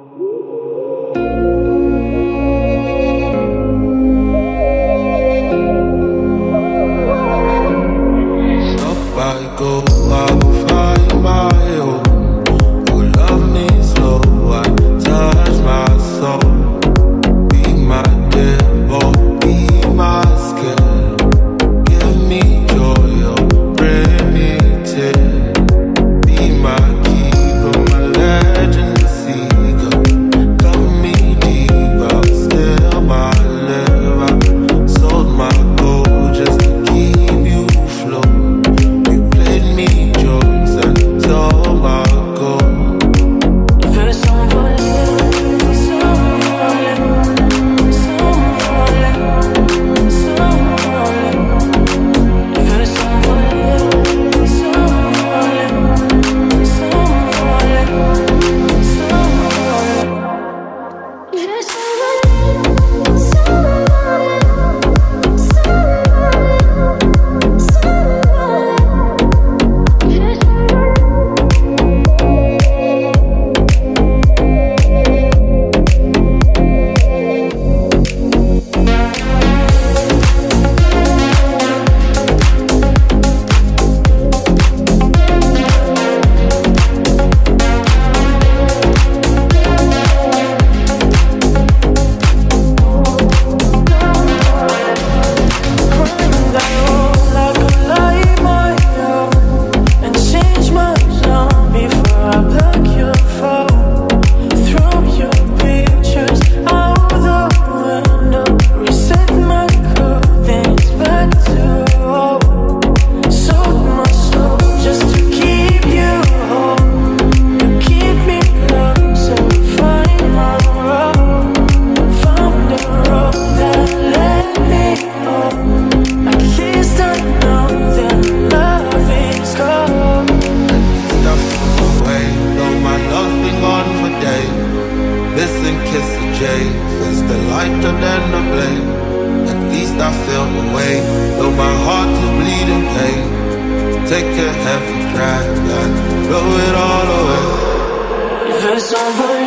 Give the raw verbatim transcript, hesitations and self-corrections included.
I go, I will find my own. You love me slow, I touch my soul. Be my devil, be my scare. Give me joy or bring me tears. Be my keeper, my legend, the seeker. Cut me deep, I'll steal my liver. I sold my gold just to keep you afloat. Listen, kiss the jade, it's the lighter than the blade. At least I feel the way, though my heart is bleeding pain. Take a heavy drag and blow it all away. If it's over